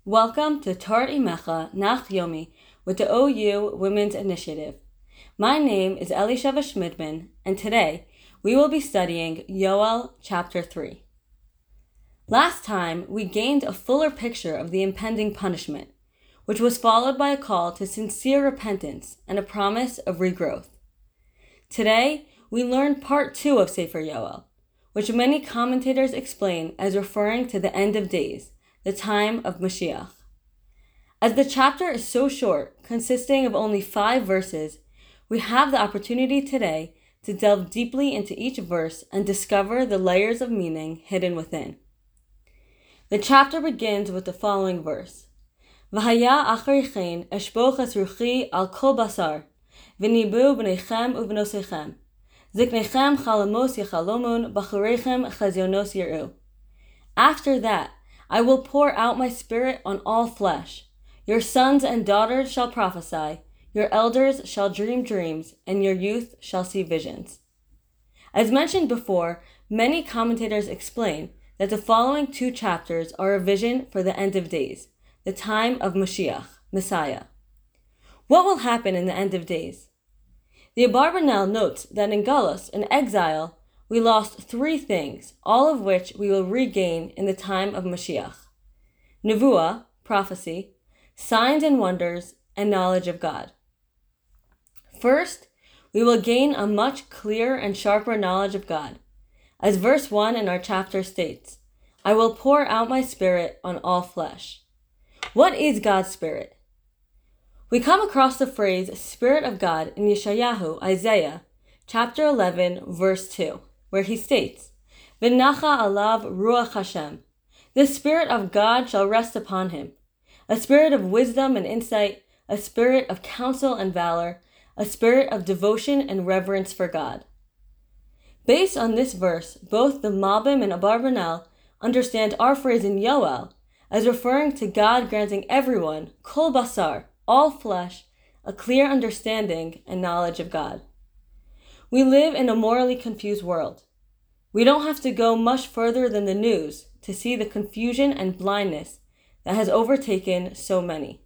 Welcome to Torah Imecha Nach Yomi with the OU Women's Initiative. My name is Elisheva Schmidman, and today we will be studying Yoel chapter 3. Last time, we gained a fuller picture of the impending punishment, which was followed by a call to sincere repentance and a promise of regrowth. Today, we learned part 2 of Sefer Yoel, which many commentators explain as referring to the end of days, the time of Mashiach. As the chapter is so short, consisting of only 5 verses, we have the opportunity today to delve deeply into each verse and discover the layers of meaning hidden within. The chapter begins with the following verse: V'haya achar chen eshpoch es ruchi al kol basar, v'nibu b'neichem u'b'nosechem, ziknechem chalamos yachalomun, bachurechem chazionos yiru. After that, I will pour out my spirit on all flesh. Your sons and daughters shall prophesy, your elders shall dream dreams, and your youth shall see visions. As mentioned before, many commentators explain that the following 2 chapters are a vision for the end of days, the time of Mashiach, Messiah. What will happen in the end of days? The Abarbanel notes that in Galus, in exile, we lost 3 things, all of which we will regain in the time of Mashiach: Nevuah, prophecy, signs and wonders, and knowledge of God. First, we will gain a much clearer and sharper knowledge of God. As verse 1 in our chapter states, I will pour out my spirit on all flesh. What is God's spirit? We come across the phrase Spirit of God in Yeshayahu, Isaiah, chapter 11, verse 2, where he states, V'nacha alav ruach Hashem, the Spirit of God shall rest upon him, a spirit of wisdom and insight, a spirit of counsel and valor, a spirit of devotion and reverence for God. Based on this verse, both the Malbim and Abarbanel understand our phrase in Yoel as referring to God granting everyone, kol basar, all flesh, a clear understanding and knowledge of God. We live in a morally confused world. We don't have to go much further than the news to see the confusion and blindness that has overtaken so many.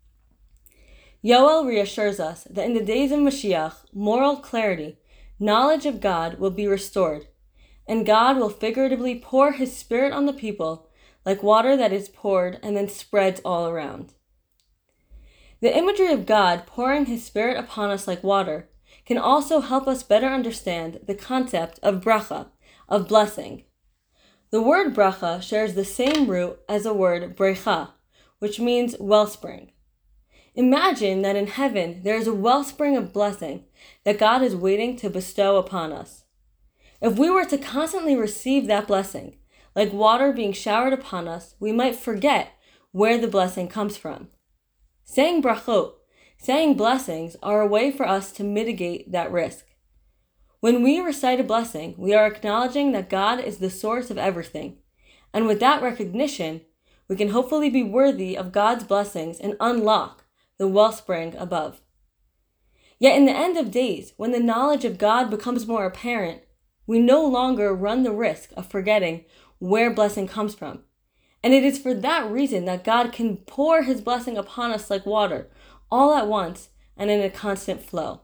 Yoel reassures us that in the days of Mashiach, moral clarity, knowledge of God will be restored, and God will figuratively pour his spirit on the people like water that is poured and then spreads all around. The imagery of God pouring his spirit upon us like water can also help us better understand the concept of bracha, of blessing. The word bracha shares the same root as the word brecha, which means wellspring. Imagine that in heaven there is a wellspring of blessing that God is waiting to bestow upon us. If we were to constantly receive that blessing, like water being showered upon us, we might forget where the blessing comes from. Saying brachot, saying blessings, are a way for us to mitigate that risk. When we recite a blessing, we are acknowledging that God is the source of everything, and with that recognition, we can hopefully be worthy of God's blessings and unlock the wellspring above. Yet in the end of days, when the knowledge of God becomes more apparent, we no longer run the risk of forgetting where blessing comes from. And it is for that reason that God can pour his blessing upon us like water, all at once and in a constant flow.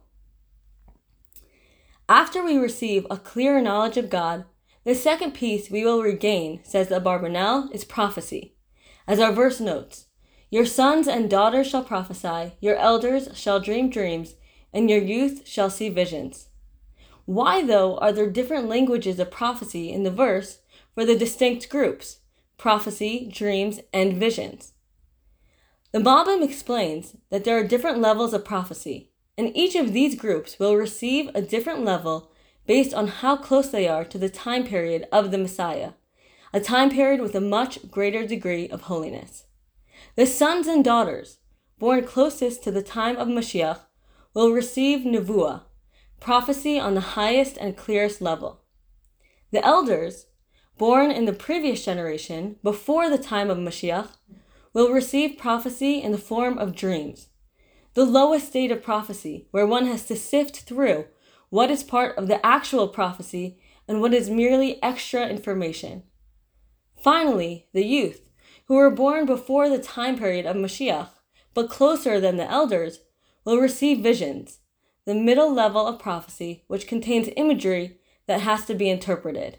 After we receive a clearer knowledge of God, the second piece we will regain, says the Abarbanel, is prophecy. As our verse notes, your sons and daughters shall prophesy, your elders shall dream dreams, and your youth shall see visions. Why, though, are there different languages of prophecy in the verse for the distinct groups, prophecy, dreams, and visions? The Malbim explains that there are different levels of prophecy, and each of these groups will receive a different level based on how close they are to the time period of the Messiah, a time period with a much greater degree of holiness. The sons and daughters, born closest to the time of Mashiach, will receive Nevuah, prophecy on the highest and clearest level. The elders, born in the previous generation, before the time of Mashiach, will receive prophecy in the form of dreams, the lowest state of prophecy, where one has to sift through what is part of the actual prophecy and what is merely extra information. Finally, the youth, who were born before the time period of Mashiach, but closer than the elders, will receive visions, the middle level of prophecy, which contains imagery that has to be interpreted.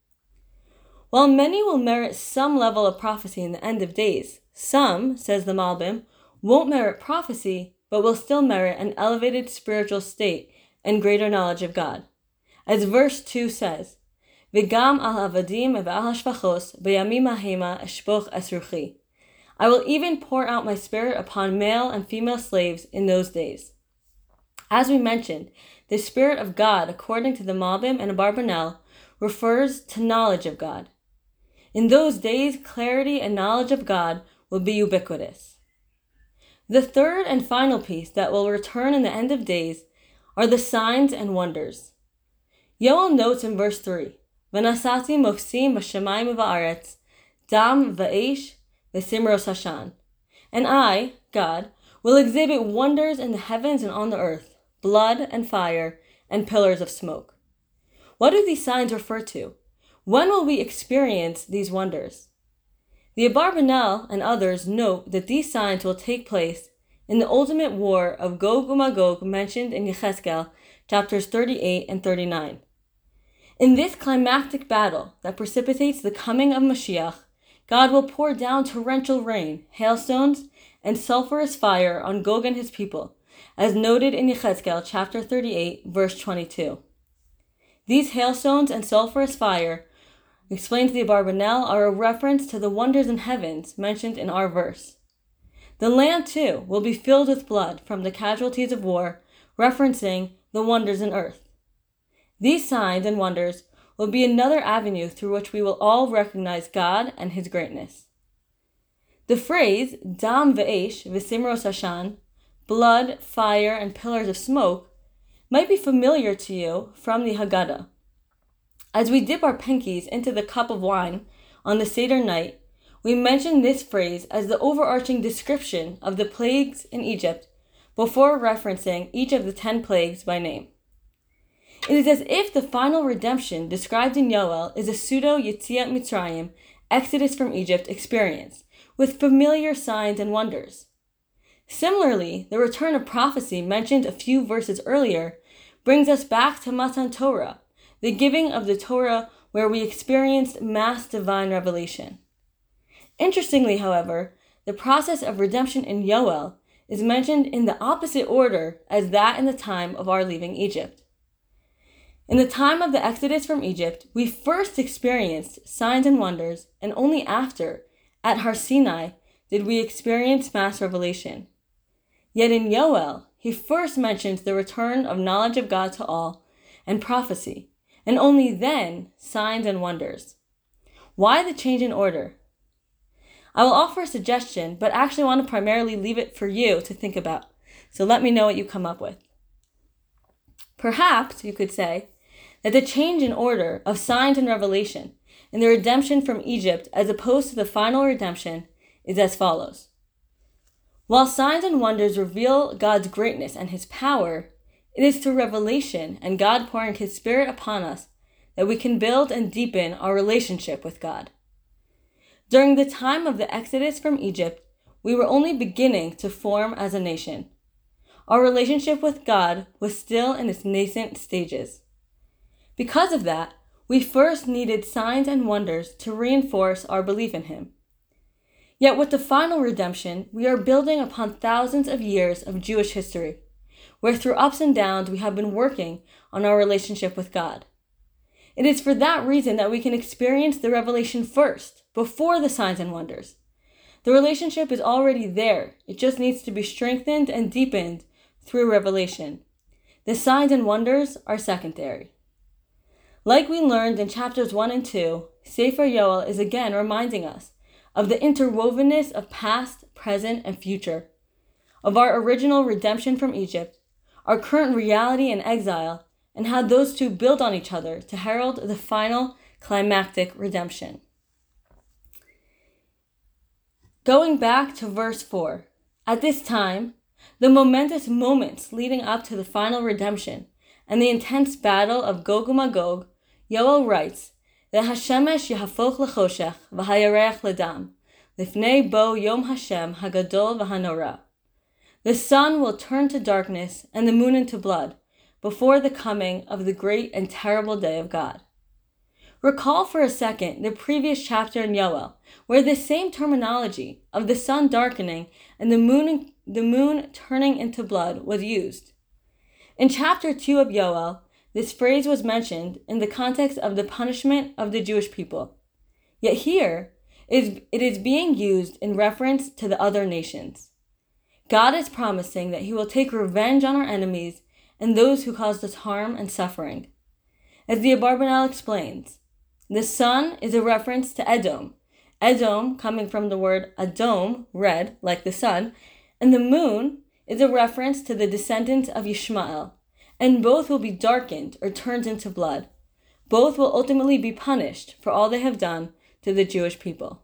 While many will merit some level of prophecy in the end of days, some, says the Malbim, won't merit prophecy, but will still merit an elevated spiritual state and greater knowledge of God. As verse 2 says, V'gam al avadim v'al hashvachos b'yamim hahema eshpoch es ruchi. I will even pour out my spirit upon male and female slaves in those days. As we mentioned, the Spirit of God, according to the Malbim and Abarbanel, refers to knowledge of God. In those days, clarity and knowledge of God will be ubiquitous. The third and final piece that will return in the end of days are the signs and wonders. Yoel notes in verse 3, V'nasati mofsim b'shamayim v'aretz, dam v'eish v'simros hashan. And I, God, will exhibit wonders in the heavens and on the earth, blood and fire and pillars of smoke. What do these signs refer to? When will we experience these wonders? The Abarbanel and others note that these signs will take place in the ultimate war of Gog and Magog mentioned in Yechezkel chapters 38 and 39. In this climactic battle that precipitates the coming of Mashiach, God will pour down torrential rain, hailstones, and sulfurous fire on Gog and his people, as noted in Yechezkel chapter 38, verse 22. These hailstones and sulfurous fire, explained to the Abarbanel, are a reference to the wonders in heavens mentioned in our verse. The land, too, will be filled with blood from the casualties of war, referencing the wonders in earth. These signs and wonders will be another avenue through which we will all recognize God and his greatness. The phrase, Dam ve'esh v'simros hashan, blood, fire, and pillars of smoke, might be familiar to you from the Haggadah. As we dip our pinkies into the cup of wine on the Seder night, we mention this phrase as the overarching description of the plagues in Egypt before referencing each of the 10 plagues by name. It is as if the final redemption described in Yoel is a pseudo-Yetziat Mitzrayim, exodus from Egypt experience, with familiar signs and wonders. Similarly, the return of prophecy mentioned a few verses earlier brings us back to Matan Torah, the giving of the Torah where we experienced mass divine revelation. Interestingly, however, the process of redemption in Yoel is mentioned in the opposite order as that in the time of our leaving Egypt. In the time of the Exodus from Egypt, we first experienced signs and wonders, and only after, at Har Sinai, did we experience mass revelation. Yet in Yoel, he first mentions the return of knowledge of God to all and prophecy, and only then signs and wonders. Why the change in order? I will offer a suggestion, but actually want to primarily leave it for you to think about, so let me know what you come up with. Perhaps, you could say, that the change in order of signs and revelation in the redemption from Egypt as opposed to the final redemption is as follows. While signs and wonders reveal God's greatness and his power, it is through revelation and God pouring his Spirit upon us that we can build and deepen our relationship with God. During the time of the Exodus from Egypt, we were only beginning to form as a nation. Our relationship with God was still in its nascent stages. Because of that, we first needed signs and wonders to reinforce our belief in him. Yet with the final redemption, we are building upon thousands of years of Jewish history, where through ups and downs we have been working on our relationship with God. It is for that reason that we can experience the revelation first, before the signs and wonders. The relationship is already there. It just needs to be strengthened and deepened through revelation. The signs and wonders are secondary. Like we learned in chapters 1 and 2, Sefer Yoel is again reminding us of the interwovenness of past, present, and future, of our original redemption from Egypt, our current reality in exile, and how those two build on each other to herald the final climactic redemption. Going back to verse 4, at this time, the momentous moments leading up to the final redemption and the intense battle of Gog and Magog, Yoel writes that Hashemesh yahafoch lechoshech v'hayareach ledam, Lifnei bo Yom Hashem hagadol v'hanora. The sun will turn to darkness and the moon into blood before the coming of the great and terrible day of God. Recall for a second the previous chapter in Yoel, where this same terminology of the sun darkening and the moon turning into blood was used. In chapter 2 of Yoel, this phrase was mentioned in the context of the punishment of the Jewish people. Yet here, it is being used in reference to the other nations. God is promising that he will take revenge on our enemies and those who caused us harm and suffering. As the Abarbanel explains, the sun is a reference to Edom, Edom coming from the word Adom, red, like the sun, and the moon is a reference to the descendants of Yishmael, and both will be darkened or turned into blood. Both will ultimately be punished for all they have done to the Jewish people.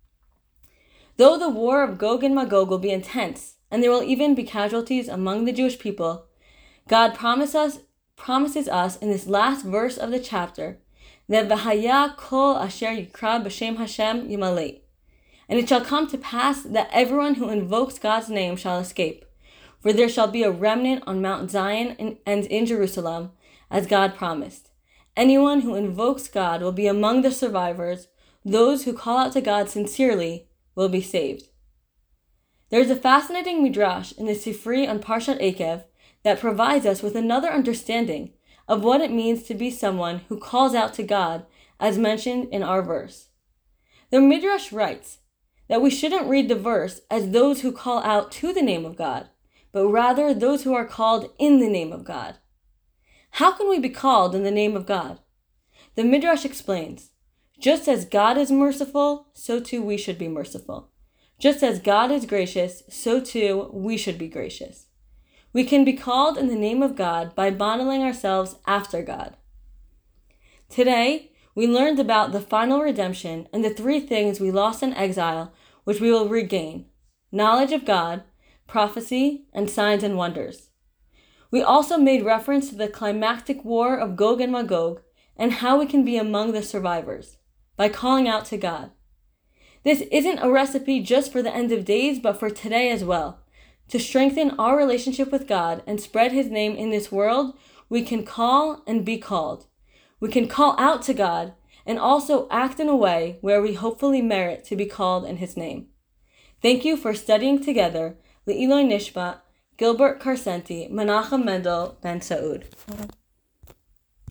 Though the war of Gog and Magog will be intense, and there will even be casualties among the Jewish people, God promises us in this last verse of the chapter that V'haya kol asher yikra b'shem Hashem yimalei. And it shall come to pass that everyone who invokes God's name shall escape, for there shall be a remnant on Mount Zion and in Jerusalem, as God promised. Anyone who invokes God will be among the survivors. Those who call out to God sincerely will be saved. There is a fascinating midrash in the Sifri on Parshat Ekev that provides us with another understanding of what it means to be someone who calls out to God, as mentioned in our verse. The midrash writes that we shouldn't read the verse as those who call out to the name of God, but rather those who are called in the name of God. How can we be called in the name of God? The midrash explains, just as God is merciful, so too we should be merciful. Just as God is gracious, so too we should be gracious. We can be called in the name of God by modeling ourselves after God. Today, we learned about the final redemption and the 3 things we lost in exile, which we will regain: knowledge of God, prophecy, and signs and wonders. We also made reference to the climactic war of Gog and Magog and how we can be among the survivors, by calling out to God. This isn't a recipe just for the end of days, but for today as well. To strengthen our relationship with God and spread his name in this world, we can call and be called. We can call out to God and also act in a way where we hopefully merit to be called in his name. Thank you for studying together. Le'iloi Nishmat, Gilbert Carcenti, Menachem Mendel Ben Saud.